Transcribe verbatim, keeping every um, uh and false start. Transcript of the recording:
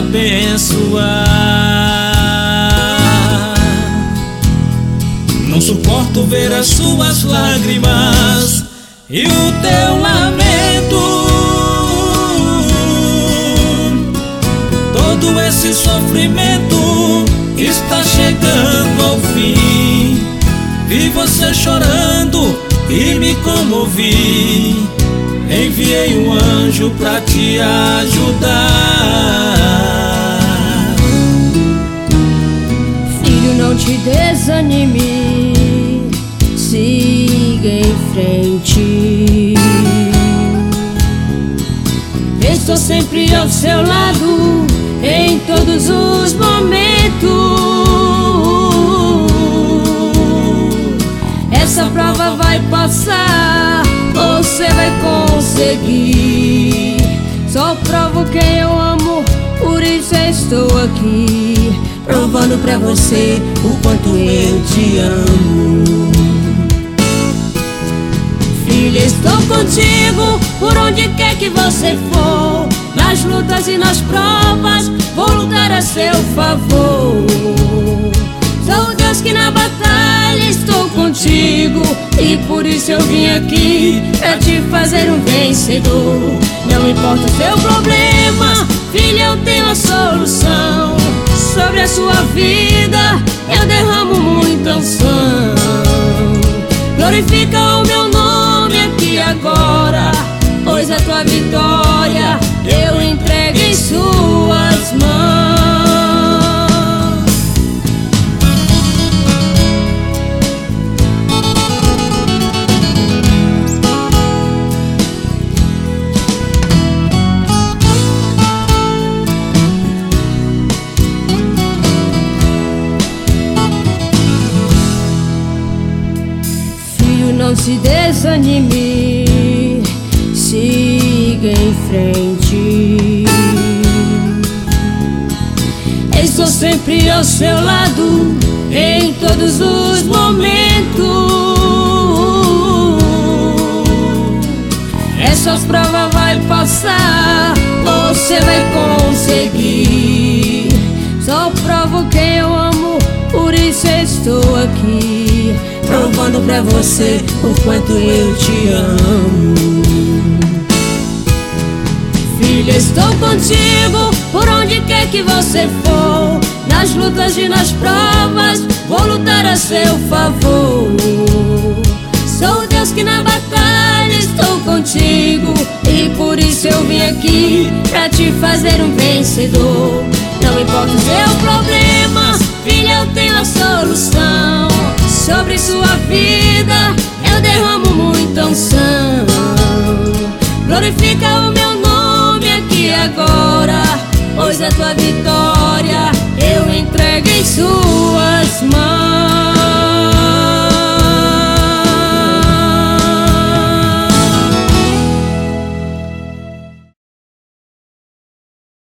abençoar. Não suporto ver as suas lágrimas e o teu lamento. Todo esse sofrimento está chegando ao fim. Vi você chorando e me comovi. Enviei um anjo pra te ajudar. Filho, não te desanime, siga em frente. Estou sempre ao seu lado em todos os momentos. Essa prova vai passar, você vai conseguir. Só provo quem eu amo, por isso eu estou aqui, provando pra você o quanto eu te amo. Filha, estou contigo por onde quer que você for. Nas lutas e nas provas vou lutar a seu favor. Sou o Deus que na batalha estou contigo, e por isso eu vim aqui pra te fazer um vencedor. Não importa o seu problema, filha, eu tenho a solução. Sobre a sua vida eu derramo muita unção. Glorifica o meu nome aqui agora, pois a tua vitória eu entrego em suas mãos. Filho, não se desanime, siga em frente. Estou sempre ao seu lado em todos os momentos. Essa prova vai passar, você vai conseguir. Só provo quem eu amo, por isso eu estou aqui, provando pra você o quanto eu te amo. Filha, estou contigo por onde quer que você for. Nas lutas e nas provas vou lutar a seu favor. Sou o Deus que na batalha estou contigo, e por isso eu vim aqui pra te fazer um vencedor. Não importa o seu problema, filha, eu tenho a solução. Sobre sua vida eu derramo muita unção. Glorifica o meu nome aqui agora, pois a tua vitória